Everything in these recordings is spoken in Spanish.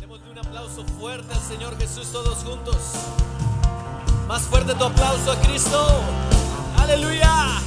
Démosle un aplauso fuerte al Señor Jesús todos juntos. Más fuerte tu aplauso a Cristo. ¡Aleluya!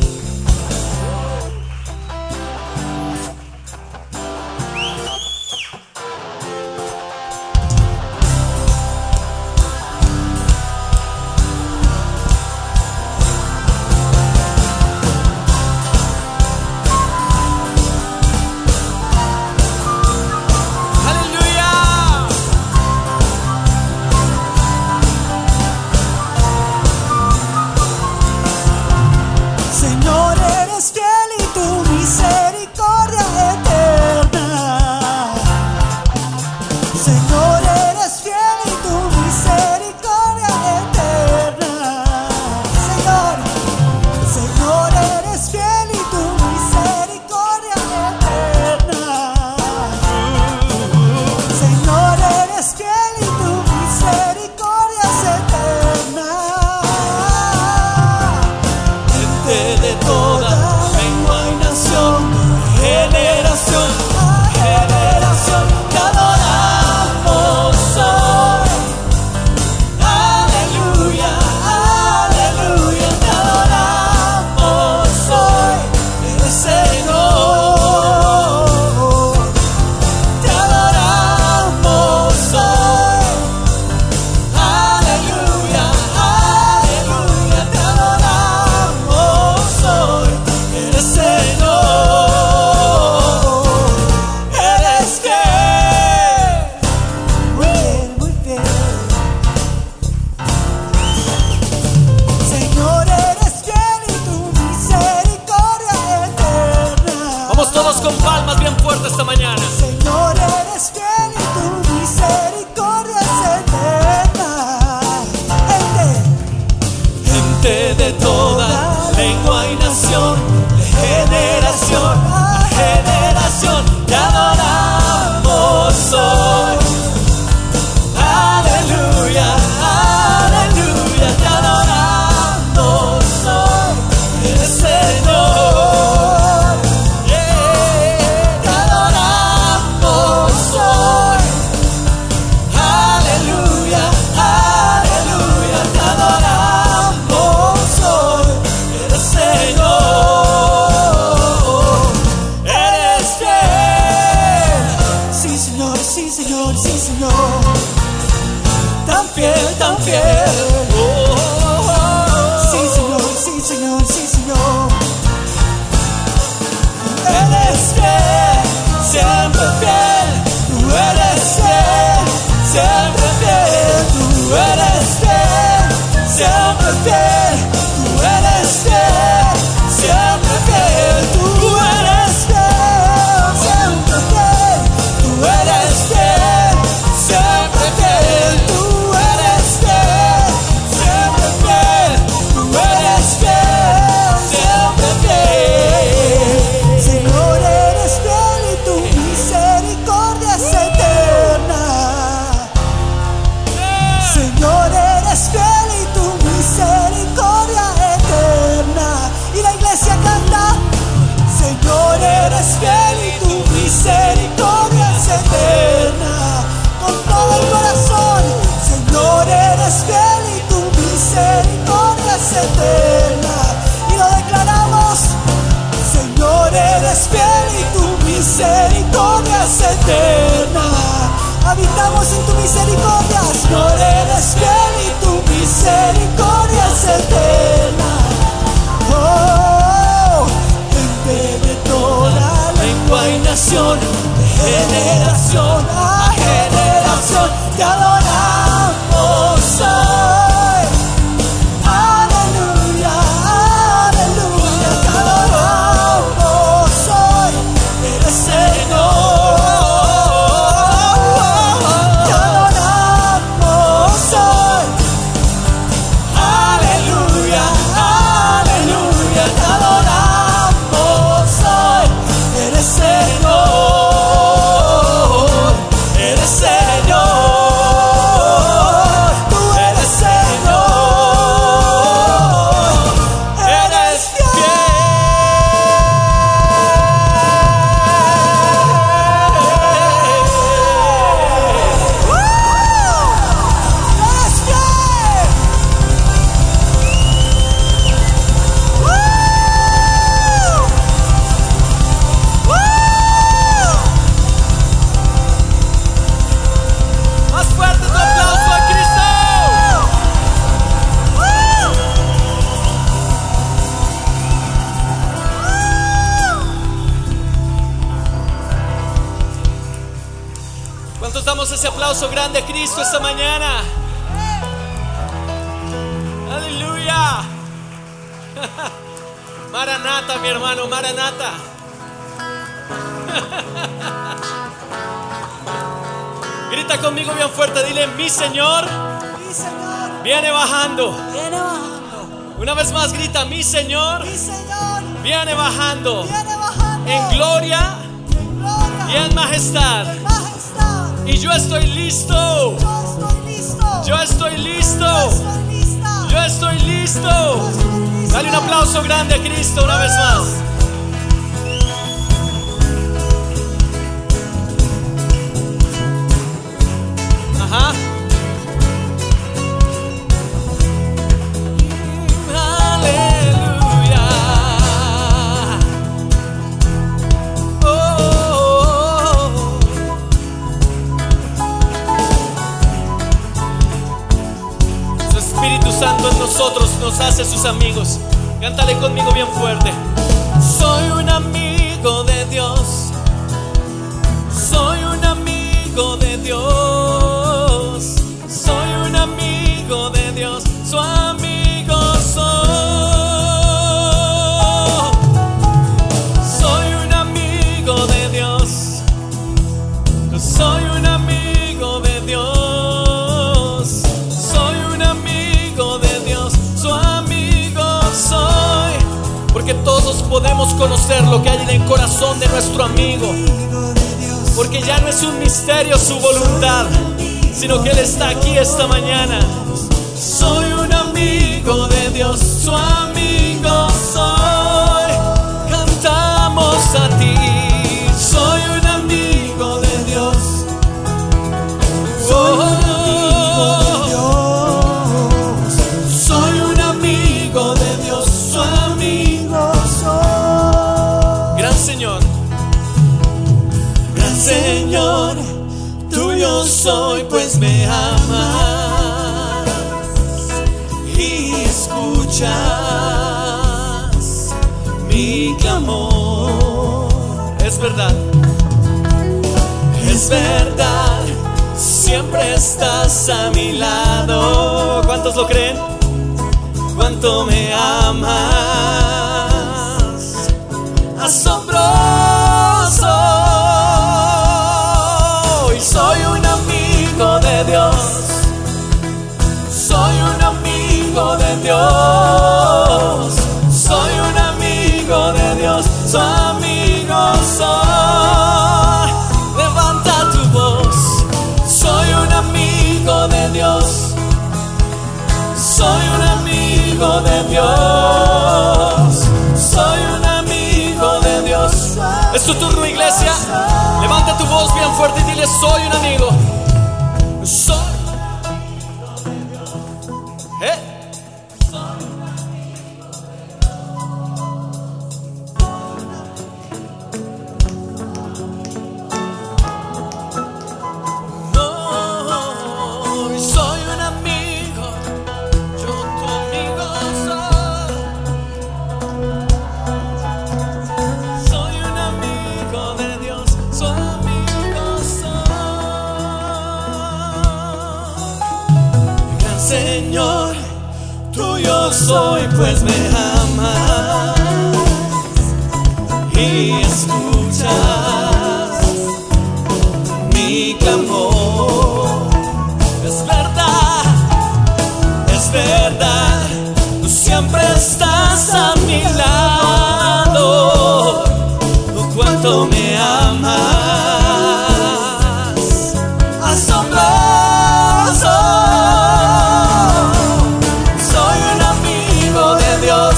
Con palmas bien fuertes esta mañana. Señor, eres fiel y tu misericordia es eterna. Gente de toda lengua y nación, de generación a generación, te adoramos hoy. Aleluya, aleluya, te adoramos hoy. Eres Señor. Tan fiel, oh, oh, oh. Sí, Señor, sí, Señor, sí, Señor. Eres fiel, siempre fiel. Tú eres fiel, siempre fiel. Tú eres fiel, siempre fiel. Tú eres fiel, siempre fiel. Tú eres fiel, siempre fiel. Tú eres fiel, siempre fiel. Tú eres fiel, siempre fiel. Tú eres fiel, siempre fiel. Señor, eres fiel y tu misericordia es eterna. Señor, eres fiel y tu misericordia eterna. Y la iglesia canta: Señor, eres fiel y tu misericordia es eterna. Con todo el corazón, Señor, eres fiel y tu misericordia es eterna. Y lo declaramos: Señor, eres fiel y tu misericordia es eterna. Habitamos en tu misericordia. Señor, eres fiel y tu misericordia es eterna. Oh, gente de toda Lengua y nación, de generación a generación, te adoramos hoy. aleluya, aleluya, te adoramos hoy. Eres Señor. Te adoramos hoy. Aleluya, aleluya, te adoramos hoy. Eres Señor. ¿Cuántos damos ese aplauso grande a Cristo esta mañana? Aleluya. Maranata, mi hermano, Maranata. Grita conmigo bien fuerte, dile: mi Señor viene bajando. Una vez más grita: mi Señor viene bajando en gloria y en majestad. Y yo estoy listo. Yo estoy listo. Yo estoy listo. Dale un aplauso grande a Cristo una vez más. Ajá. Aleluya. Su Espíritu Santo en nosotros nos hace sus amigos. Cántale conmigo bien fuerte. Soy un amigo de Dios. Soy un amigo de Dios. Soy un amigo de Dios. Su amigo soy. Soy un amigo de Dios. Soy un amigo de Dios. Soy un amigo de Dios. Su amigo soy. Porque todos podemos conocer lo que hay en el corazón de nuestro amigo. Porque ya no es un misterio su voluntad, sino que Él está aquí esta mañana. Soy un amigo de Dios, su amigo soy. Cantamos a ti. Soy un amigo de Dios. Soy un amigo de Dios, su amigo soy. Gran Señor. Señor, tuyo soy, pues me amas y escuchas mi clamor. Es verdad, siempre estás a mi lado. ¿Cuántos lo creen? ¿Cuánto me amas? Asombroso. Soy un amigo de Dios. Soy un amigo de Dios. Soy un amigo de Dios. Su amigo soy. Levanta tu voz. Soy un amigo de Dios. Soy un amigo de Dios. Soy un amigo de Dios. Es tu turno, iglesia. Levanta tu voz bien fuerte y dile: soy un amigo. Soy un amigo de Dios. Soy un amigo de Dios. No, soy un amigo. Yo tu amigo soy. Soy un amigo de Dios. Su amigo soy. Gran Señor, tuyo soy, pues me amas y escuchas mi clamor. Es verdad, tú siempre estás a mi lado. Cuánto me amas. Asombroso. Soy un amigo de Dios.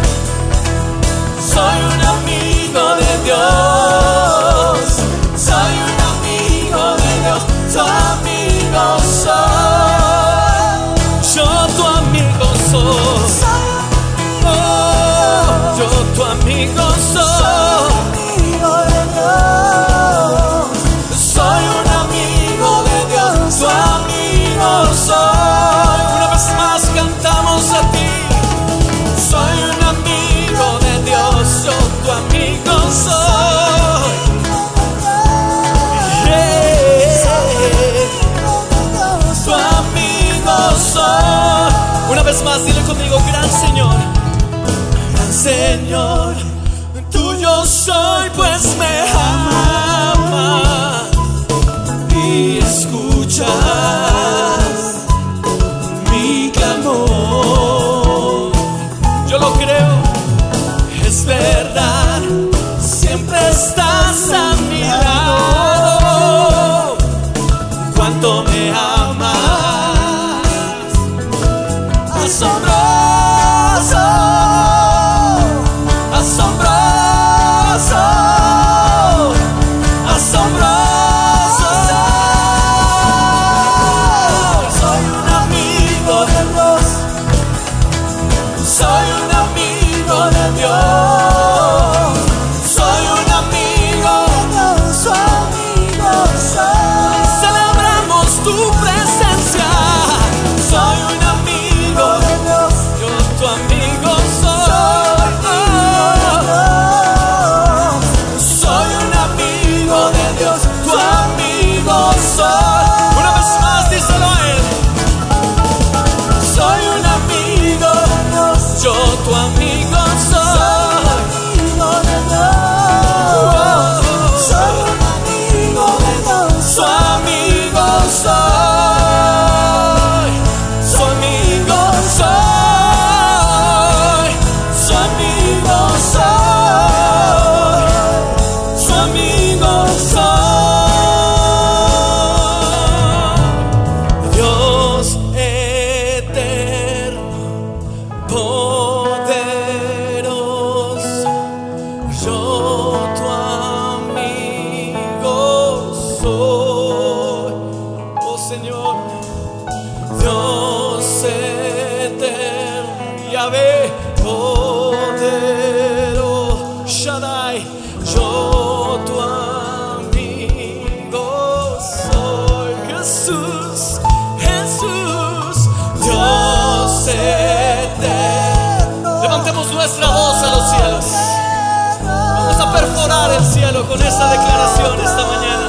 Soy un amigo de Dios. Soy un amigo de Dios. Tu amigo soy. Yo tu amigo soy. Oh, yo tu amigo soy. Soy un amigo de Dios, tu amigo soy. Una vez más cantamos a ti. Soy un amigo de Dios, yo tu amigo soy. Yeah. Señor, tuyo soy, pues me amas y escuchas mi clamor. Yo lo creo, es verdad, siempre estás a mi lado. Cuánto me amas, asombroso, asombroso, asombroso. Soy un amigo de Dios, soy un amigo de Dios, soy un amigo de Dios, su amigo soy. Celebramos tu presencia, soy un amigo de Dios, yo tu amigo soy. Soy un amigo de Dios, tu amigo soy. Una vez más, díselo a él. Soy un amigo de Dios, yo tu amigo soy. Soy un amigo de Dios, su amigo soy. Su amigo soy, su amigo soy, su amigo soy. Dios eterno, poderoso, yo tu amigo soy. Oh Señor, Dios eterno, Yahvé, poderoso, Shaddai, yo tu amigo soy. Jesús, Jesús, Dios eterno. Levantemos nuestra voz a los cielos. Vamos a perforar el cielo con esta declaración esta mañana.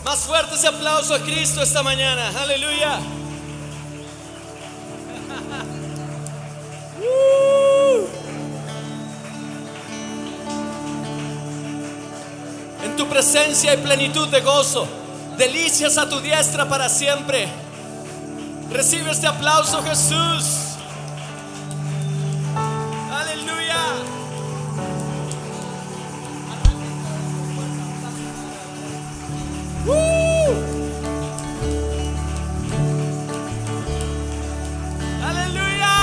Más fuerte ese aplauso a Cristo esta mañana. Aleluya. En tu presencia hay plenitud de gozo, delicias a tu diestra para siempre. Recibe este aplauso, Jesús. Aleluya. Aleluya.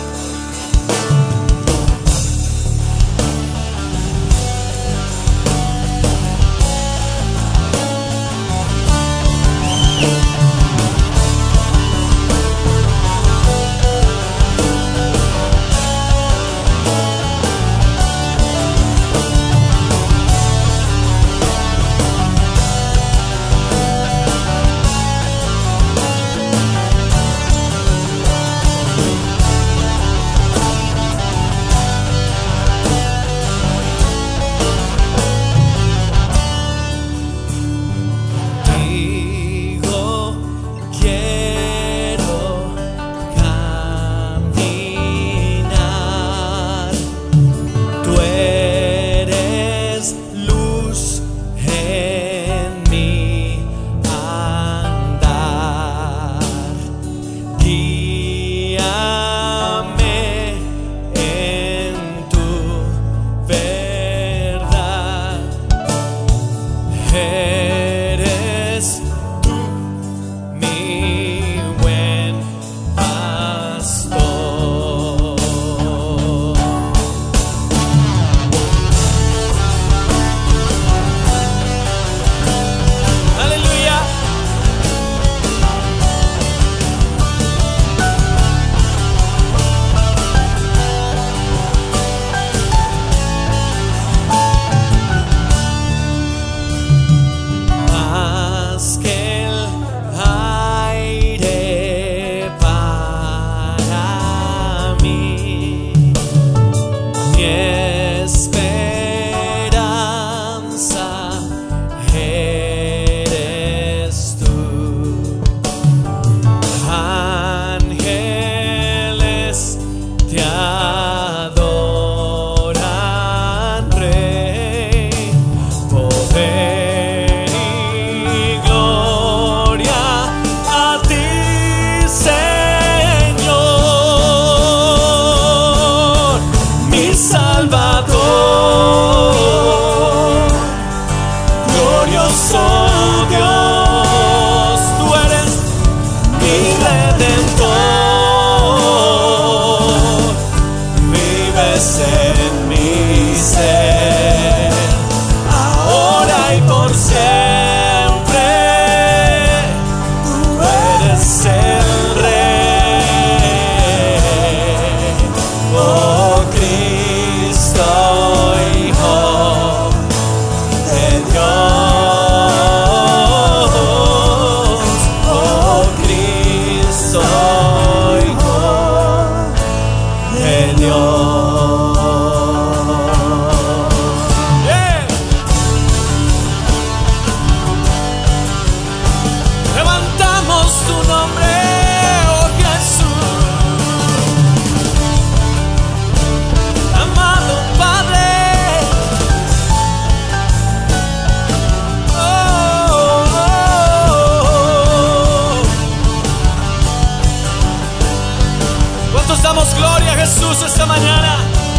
Damos gloria a Jesús esta mañana.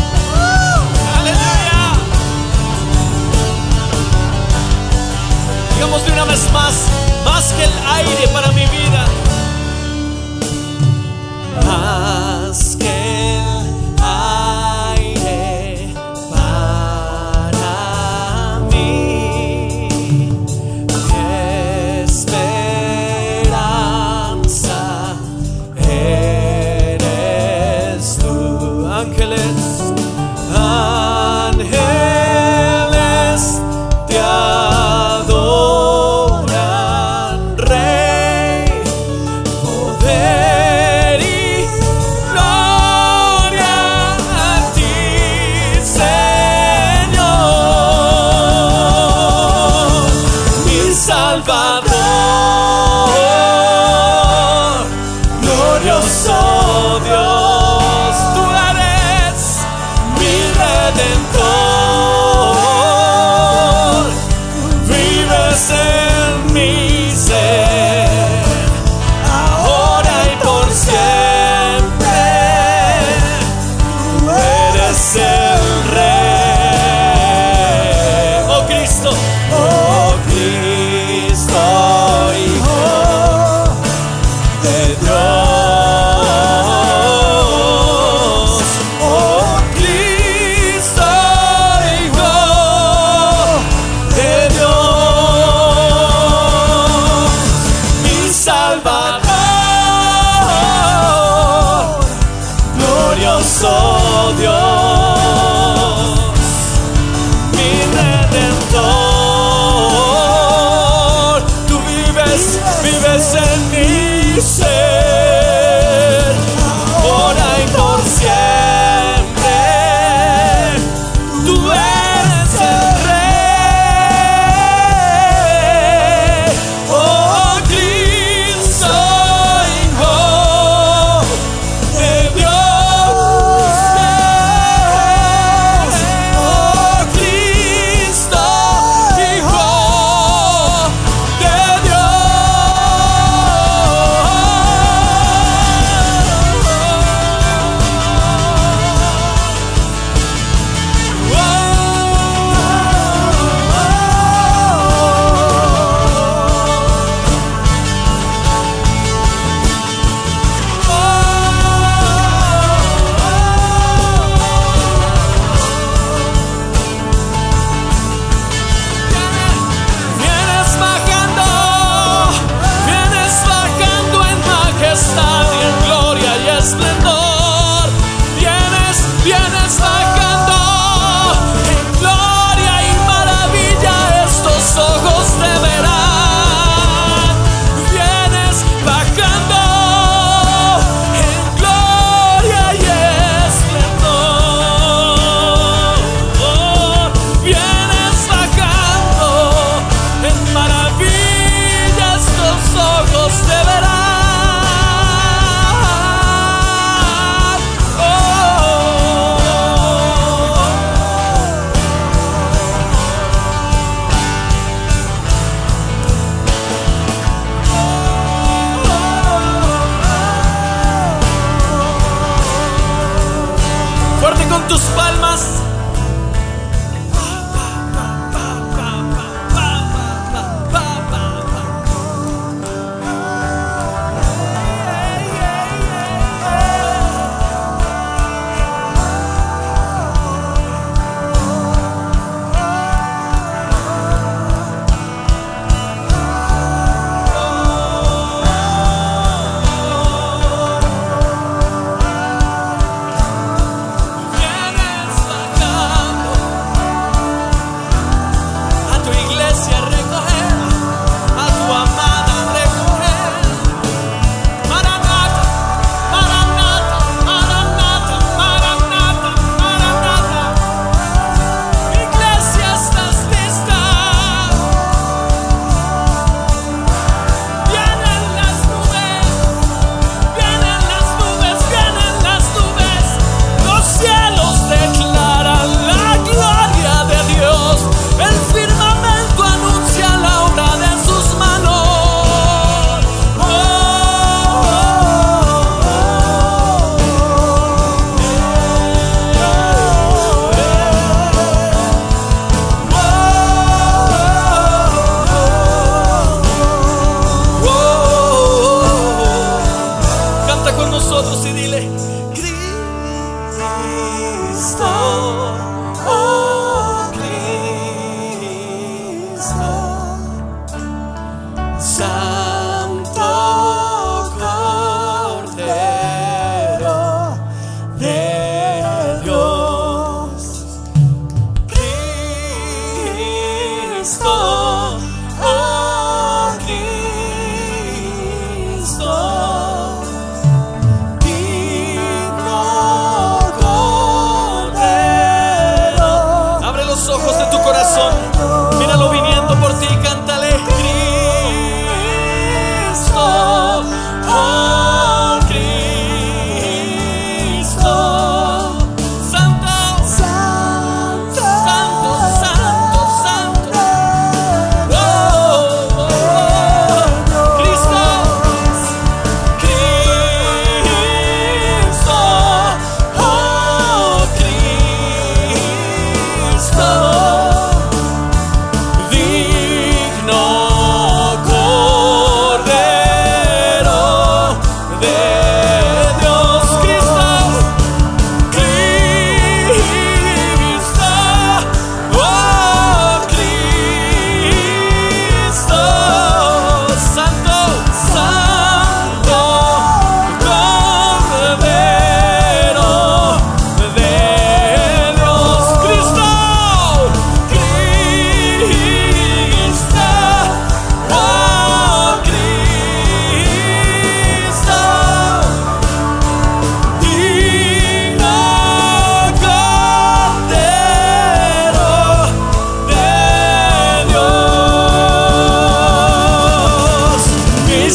Aleluya. Digamos de una vez más que el aire para mi vida. Más que el aire para mí. Esperanza. Ángeles te adoran, Rey, poder y Salvador, glorioso Dios, tú eres mi Redentor, vives en mi ser, ahora y por siempre, tú eres el Rey, oh Cristo, Hijo de Dios, oh Cristo, Hijo de Dios, mi Salvador, glorioso Dios, mi Redentor, tú vives en mi ser, ahora y por siempre, tú eres el Rey, oh Cristo, Hijo de Dios, oh Cristo, Hijo de Vienes bajando en majestad y en gloria y esplendor. Vienes bajando en gloria y maravilla, estos ojos te verán. Vienes bajando en gloria y esplendor. Vienes bajando en maravilla, estos ojos te verán. Fuerte con tus palmas. Vienes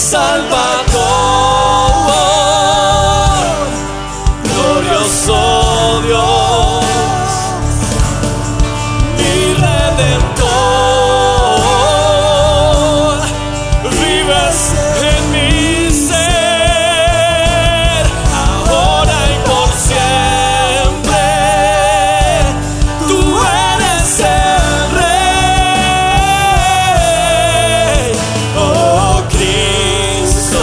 Salvador, glorioso Dios, mi Redentor, vives en mi ser, ahora y por siempre. Tú eres el Rey, oh Cristo.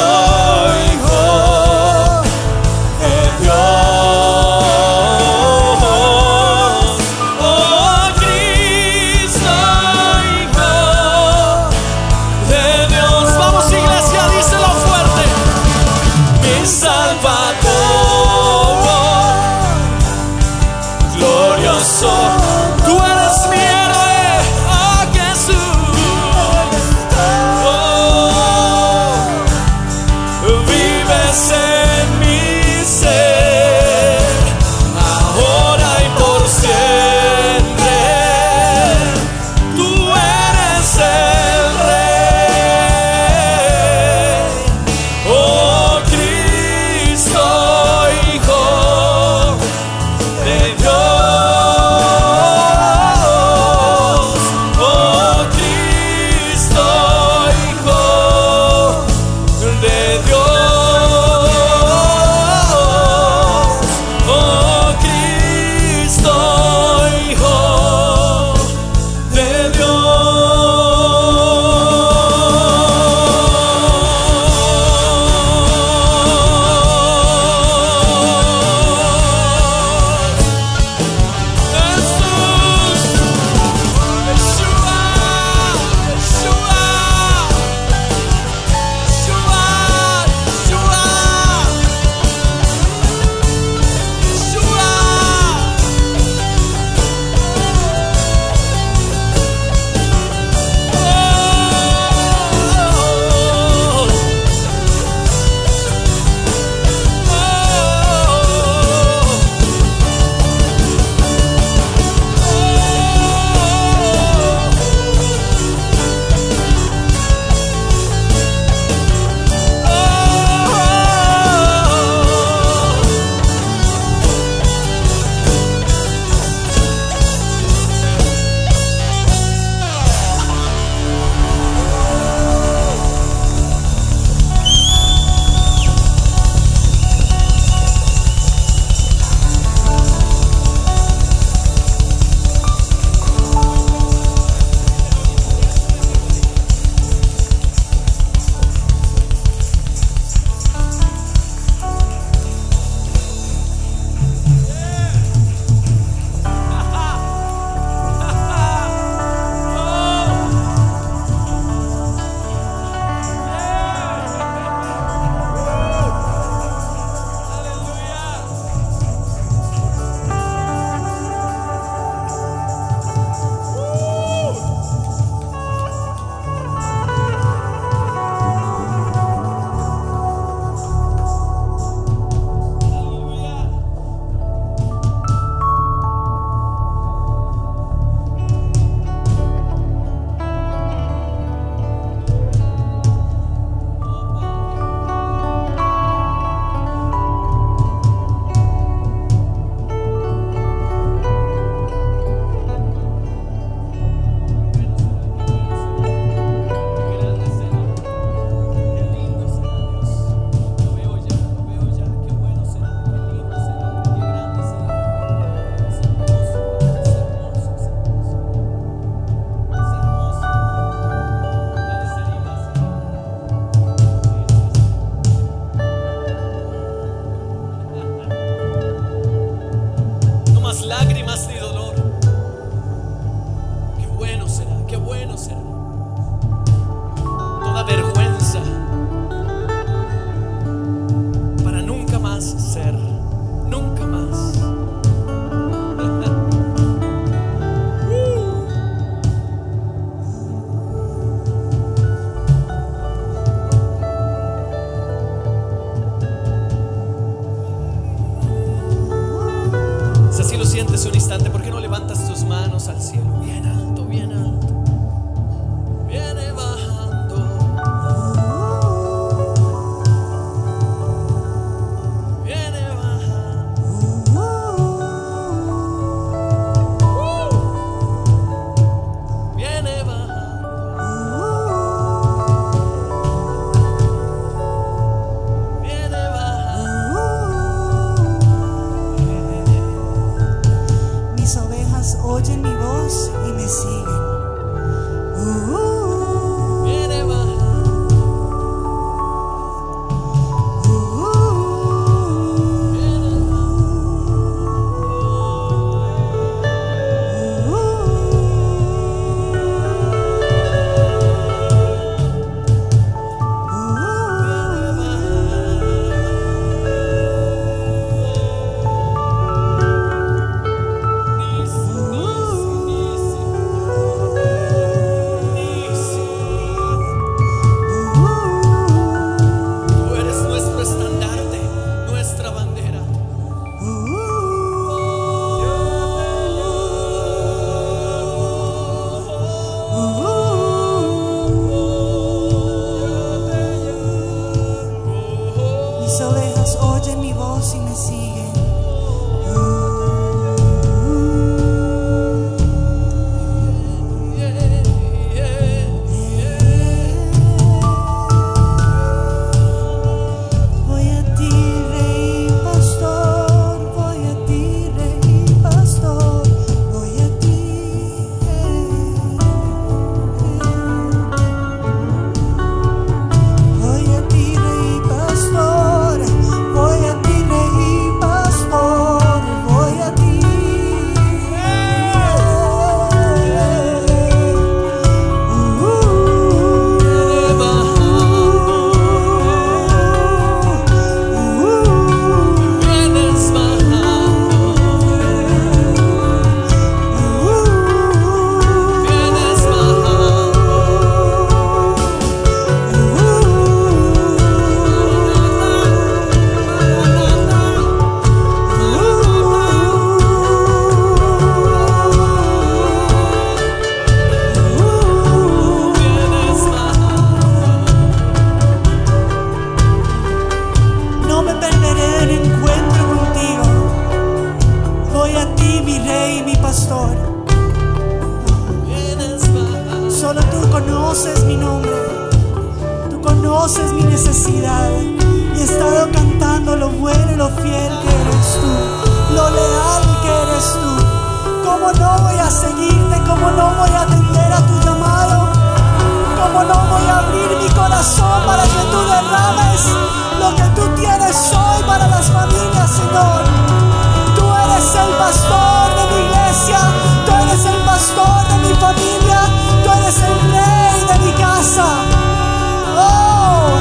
conoces mi necesidad y he estado cantando lo bueno y lo fiel que eres tú, lo leal que eres tú. ¿Cómo no voy a seguirte? ¿Cómo no voy a atender a tu llamado? ¿Cómo no voy a abrir mi corazón para que tú derrames lo que tú tienes hoy para las familias, Señor? Tú eres el pastor de mi iglesia, tú eres el pastor de mi familia, tú eres el rey de mi casa. Oh,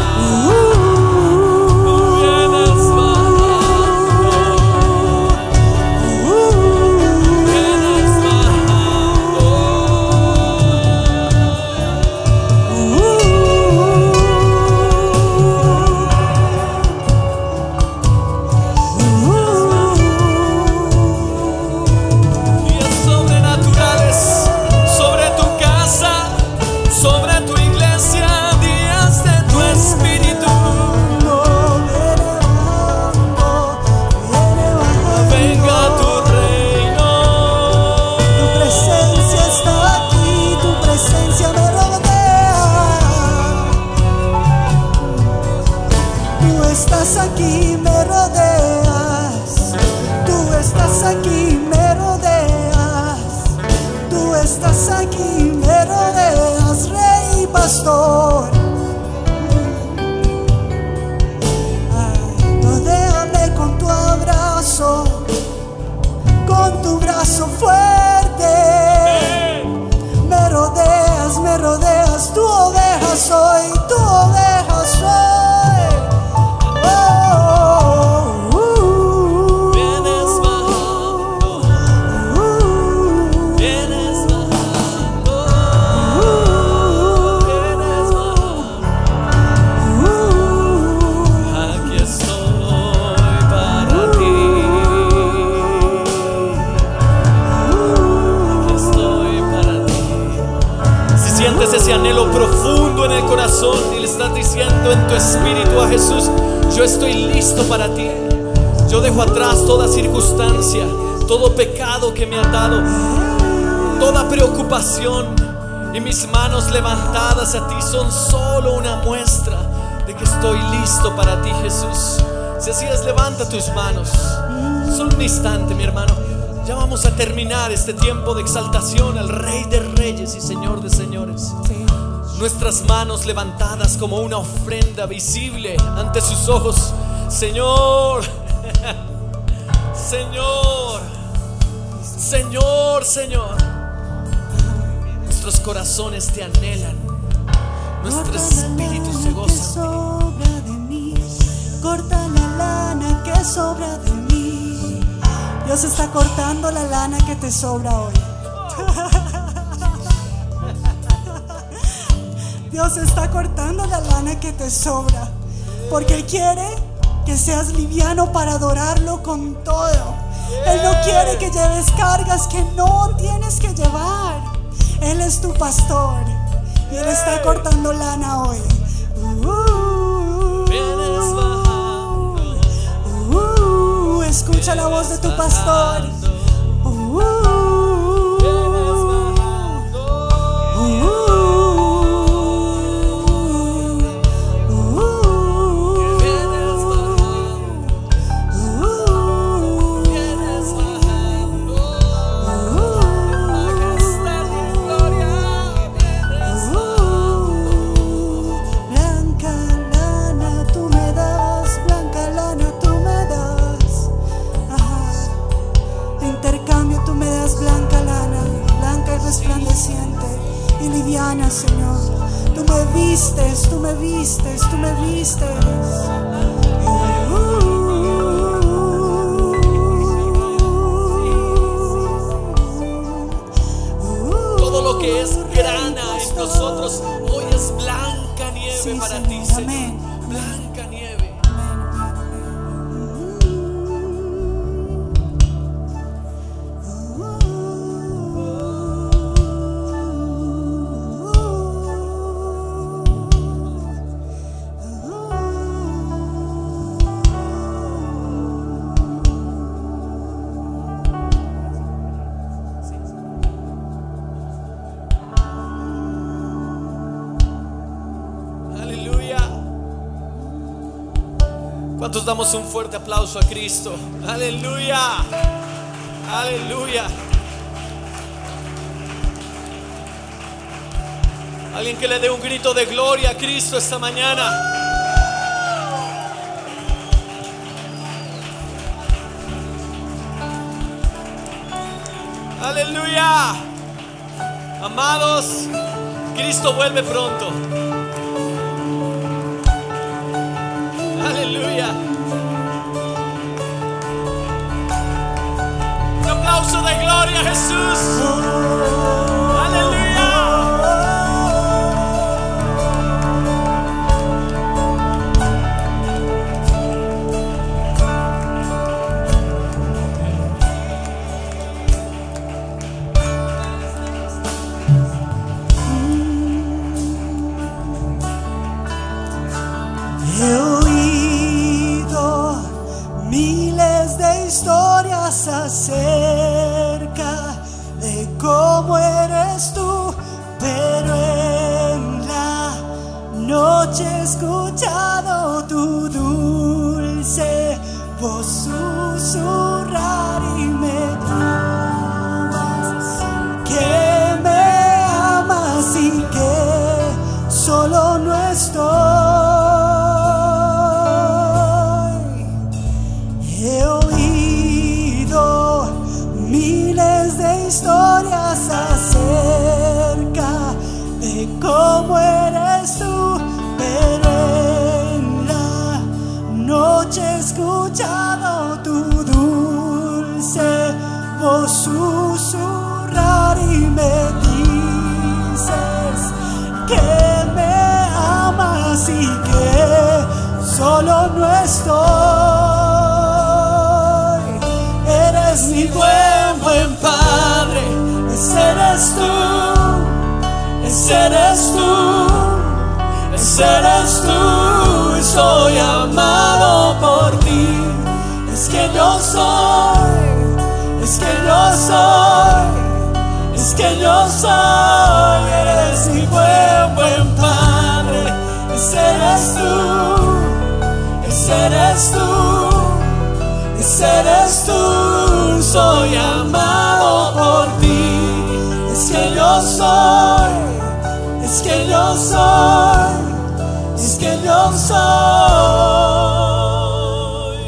aquí me rodeas, tú estás aquí, me rodeas, tú estás aquí, me rodeas, Rey y Pastor. Rodéame con tu abrazo, con tu brazo fuerte. Me rodeas, tu oveja soy, tu oveja soy. Ese anhelo profundo en el corazón y le estás diciendo en tu espíritu a Jesús: yo estoy listo para ti. Yo dejo atrás toda circunstancia, todo pecado que me ha dado, toda preocupación, y mis manos levantadas a ti son solo una muestra de que estoy listo para ti, Jesús. Si así es, levanta tus manos. Solo un instante, mi hermano. Ya vamos a terminar este tiempo de exaltación al Rey de Reyes y Señor de Señores. Sí. Nuestras manos levantadas como una ofrenda visible ante sus ojos. Señor, Señor, Señor, Señor. Nuestros corazones te anhelan, nuestro espíritu se goza. Corta la lana que sobra de mí. Dios está cortando la lana que te sobra hoy. Dios está cortando la lana que te sobra, porque Él quiere que seas liviano para adorarlo con todo. Él no quiere que lleves cargas que no tienes que llevar. Él es tu pastor y Él está cortando lana hoy. Escucha la voz de tu pastor. Y liviana, Señor. Tú me vistes, tú me vistes, tú me vistes. Todo lo que es grana en nosotros hoy es blanca nieve, sí, para Señor, ti, Señor. Amén. Blanca nieve. ¿Cuántos damos un fuerte aplauso a Cristo? Aleluya, aleluya. Alguien que le dé un grito de gloria a Cristo esta mañana. Aleluya. Amados, Cristo vuelve pronto. Aleluya. Un aplauso de gloria a Jesús. Aleluya. He oído miles de historias acerca de cómo eres tú, pero en la noche he escuchado tu dulce voz susurrar y me dices que me amas y que solo no estoy. He oído miles de historias acerca de cómo eres tú, pero en la noche he escuchado tu dulce voz susurrar y me dices que me amas y que solo no estoy. Eres mi buen Padre, ese eres tú, ese eres tú, ese eres tú, y soy amado por ti. Es que yo soy, es que yo soy, es que yo soy. Eres mi buen Padre, ese eres tú, ese eres tú, ese eres tú, soy amado por ti. Es que yo soy, es que yo soy, es que yo soy.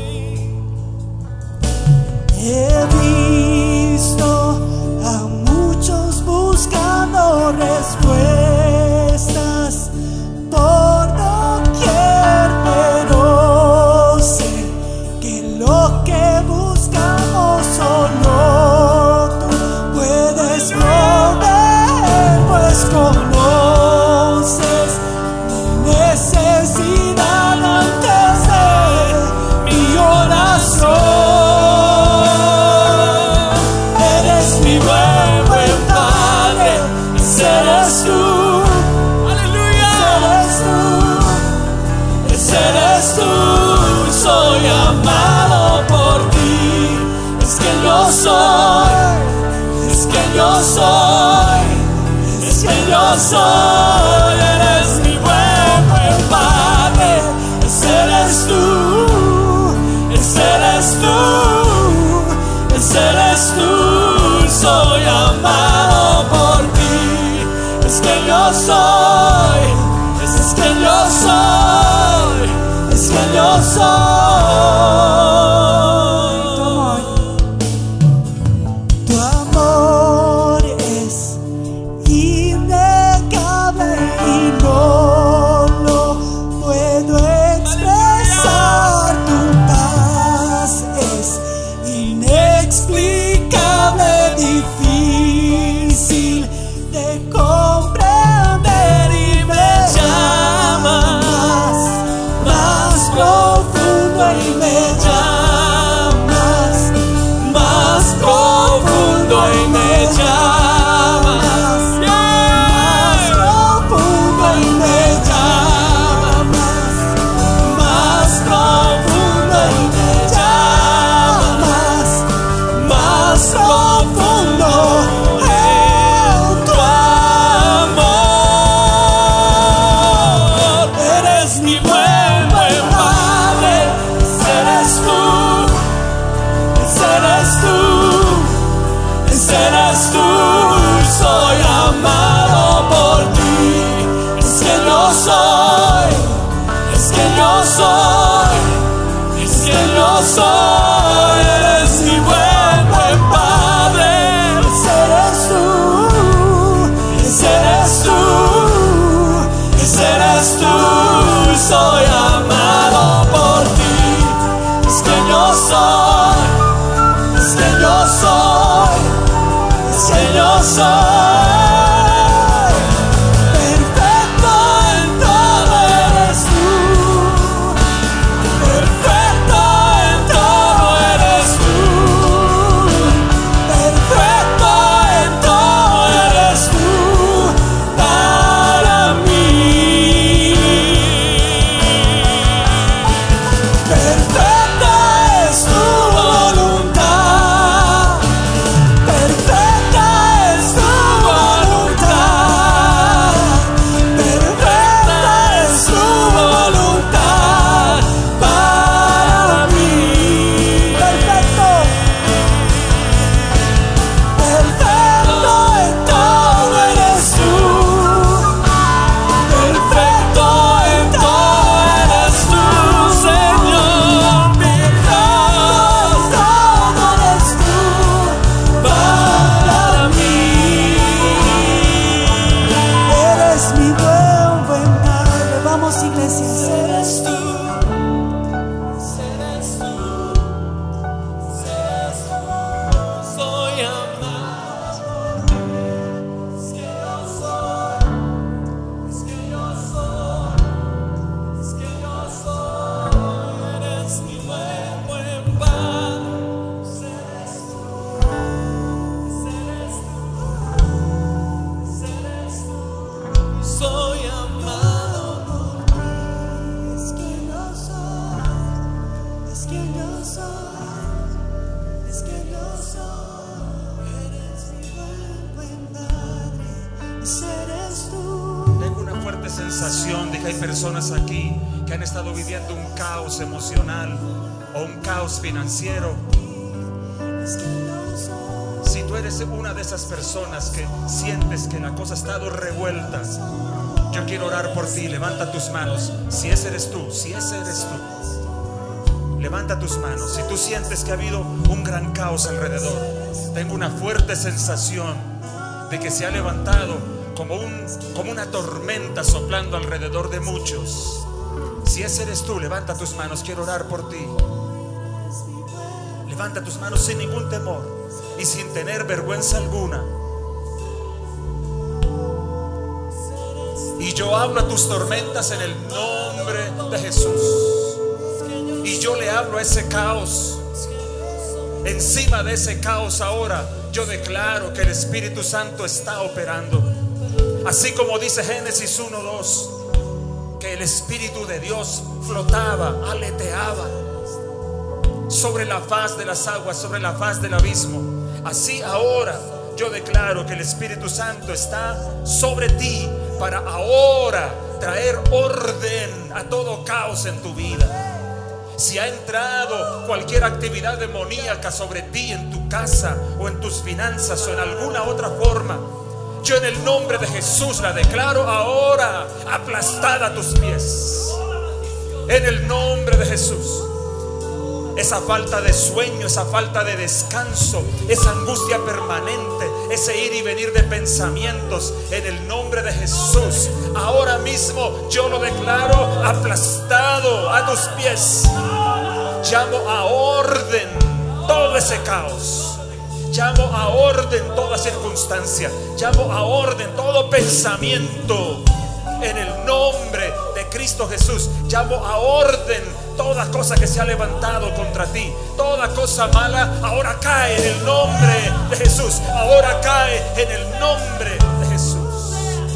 He visto a muchos buscando respuestas por doquier, pero sé que lo que buscamos solo tú puedes proveer, pues conoces mi necesidad antes de mi oración. Eres mi buen Padre, ese eres tú. Aleluya. Ese eres tú, y soy amado por ti. Es que yo soy, es que yo soy, es que yo soy. Eres mi buen Padre, ese eres tú, ese eres tú, ese eres tú, soy amado por ti. Es que yo soy, es que yo soy, es que yo soy. Tu amor es innegable y no lo puedo expresar. Tu paz es inexplicable, difícil de comprender y me llama más profundo. soy. Eres mi buen Padre. Ese eres tú, Ese eres tú, ese eres tú. Soy amado por ti. Es que yo soy, es que yo soy, es que yo soy. perfecto en todo eres tú, Perfecto en todo eres tú. perfecto En todo eres tú para mí. perfecta es tu voluntad, perfecta es tu voluntad, perfecta es tu voluntad para mí. Perfecto, perfecto en todo eres tú, Perfecto en todo eres tú, Señor, mi Dios, todo eres tú para mí. Eres mi buen Padre. Vamos, iglesia, eres tú. Soy amado. Es que yo soy, es que yo soy, es que yo soy. Eres mi buen Padre. Eres tú, eres tú, eres tú. Soy amado. Es que yo soy, es que yo soy, es que yo soy. Eres mi buen Padre. Ese eres tú. Tengo una fuerte sensación de que hay personas aquí que han estado viviendo un caos emocional o un caos financiero. Es que yo soy. Si tú eres una de esas personas que sientes que la cosa ha estado revuelta, yo quiero orar por ti. Levanta tus manos. Si ese eres tú, si ese eres tú, levanta tus manos. Si tú sientes que ha habido un gran caos alrededor, tengo una fuerte sensación de que se ha levantado como una tormenta soplando alrededor de muchos. Si ese eres tú, levanta tus manos. Quiero orar por ti. Levanta tus manos sin ningún temor y sin tener vergüenza alguna. Y yo hablo a tus tormentas en el nombre de Jesús. Y yo le hablo a ese caos. Encima de ese caos ahora yo declaro que el Espíritu Santo está operando. Así como dice Génesis 1:2, que el Espíritu de Dios flotaba, aleteaba sobre la faz de las aguas, sobre la faz del abismo. Así ahora yo declaro que el Espíritu Santo está sobre ti para ahora traer orden a todo caos en tu vida. Si ha entrado cualquier actividad demoníaca sobre ti, en tu casa o en tus finanzas o en alguna otra forma, yo en el nombre de Jesús la declaro ahora aplastada a tus pies. En el nombre de Jesús. Esa falta de sueño, esa falta de descanso, esa angustia permanente, ese ir y venir de pensamientos, en el nombre de Jesús, ahora mismo yo lo declaro aplastado a tus pies. Llamo a orden todo ese caos. Llamo a orden toda circunstancia. Llamo a orden todo pensamiento. En el nombre de Cristo Jesús, llamo a orden toda cosa que se ha levantado contra ti. Toda cosa mala ahora cae en el nombre de Jesús. Ahora cae en el nombre de Jesús.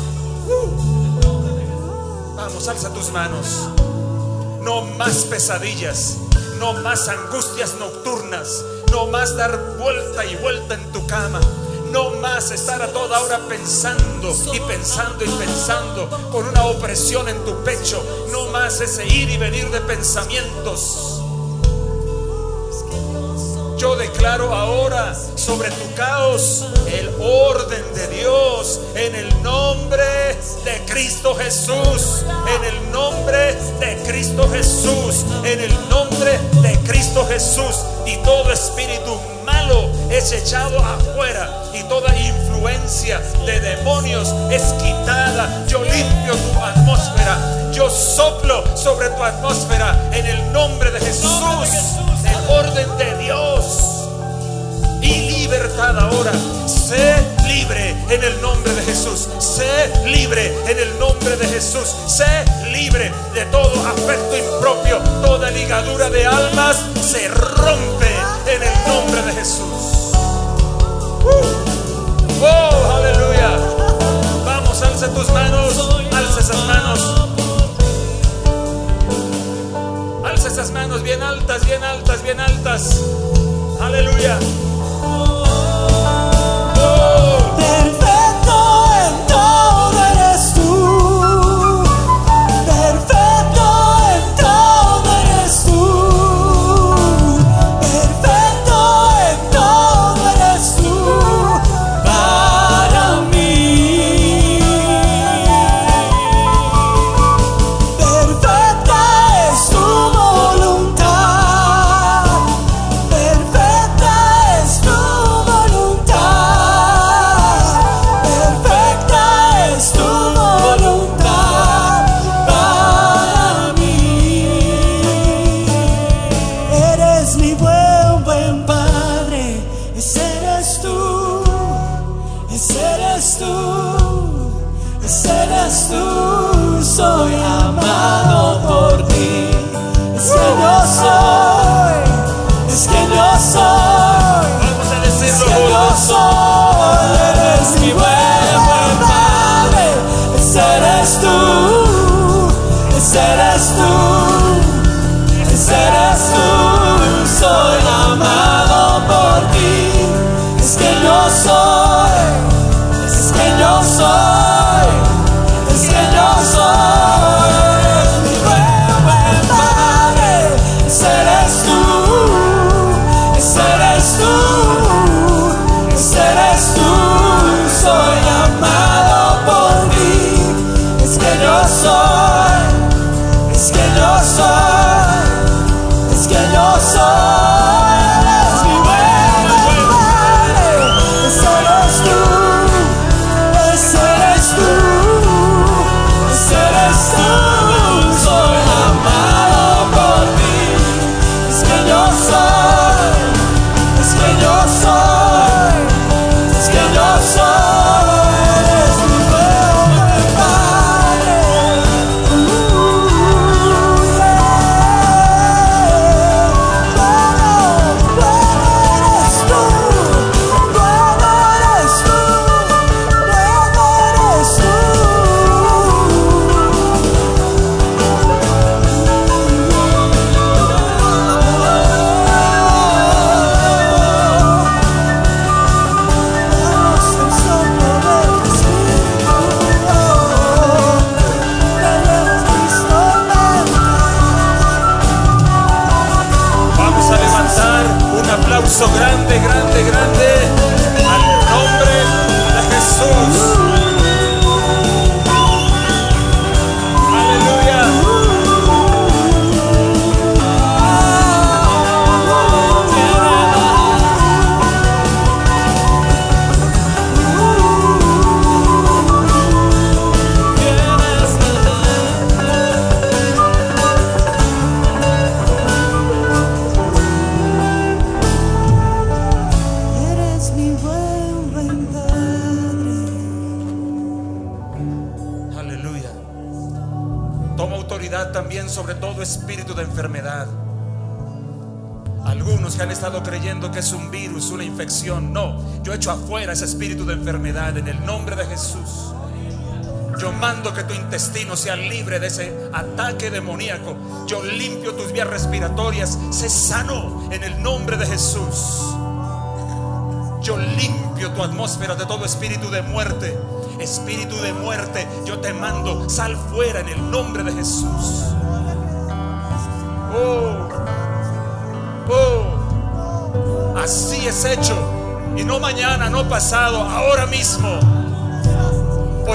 Vamos, alza tus manos. No más pesadillas, no más angustias nocturnas, no más dar vuelta y vuelta en tu cama. No más estar a toda hora pensando y pensando y pensando con una opresión en tu pecho. No más ese ir y venir de pensamientos. Yo declaro ahora sobre tu caos el orden de Dios en el nombre de Cristo Jesús. En el nombre de Cristo Jesús. En el nombre de Cristo Jesús, y todo espíritu malo es echado afuera y toda influencia de demonios es quitada. Yo limpio tu atmósfera, yo soplo sobre tu atmósfera en el nombre de Jesús, en orden de Dios. Y libertad ahora. Sé libre en el nombre de Jesús. Sé libre en el nombre de Jesús. Sé libre de todo afecto impropio. Toda ligadura de almas se rompe en el nombre de Jesús. Oh, aleluya. Vamos, alza tus manos. Alza esas manos. Alza esas manos bien altas, bien altas, bien altas. Aleluya. Perfecto en todo eres tú. Perfecto en todo eres tú. Perfecto en todo eres tú. Para mí. Perfecta es tu voluntad. Perfecta es tu voluntad. Perfecta es tu voluntad para mí. Eres mi buen Padre. Ese eres tú. Ese eres tú. Ese eres tú. Soy amado por ti. Es que yo soy. Es que yo soy. Vamos a Es decirlo que yo juntos. soy. Eres mi buen Padre. Ese eres tú. Ese eres tú. Ese eres tú. Soy amado por ti. Es que yo soy. Es que yo soy. Es que yo soy. Eres mi buen Padre. Ese eres tú. Ese eres tú. Ese eres tú. Soy amado por ti. Es que yo soy. Es que yo soy. Es que yo soy. Eres mi buen Padre. Ese eres tú. Ese eres tú. Ese eres tú. Soy amado por ti. Es que yo soy. Es que yo soy. Es que yo soy. Eres mi buen Padre. Vamos a levantar un aplauso grande, grande, grande al nombre de Jesús. Aleluya. Eres mi buen Padre. Aleluya. Toma autoridad también sobre todo espíritu de enfermedad. Algunos que han estado creyendo que es un virus, una infección. No, yo echo afuera ese espíritu de enfermedad en el nombre de Jesús. Yo mando que tu intestino sea libre de ese ataque demoníaco. Yo limpio tus vías respiratorias. Sé sano en el nombre de Jesús. Yo limpio tu atmósfera de todo espíritu de muerte. Espíritu de muerte, yo te mando, sal fuera en el nombre de Jesús. Así es hecho. Y no mañana, no pasado, ahora mismo.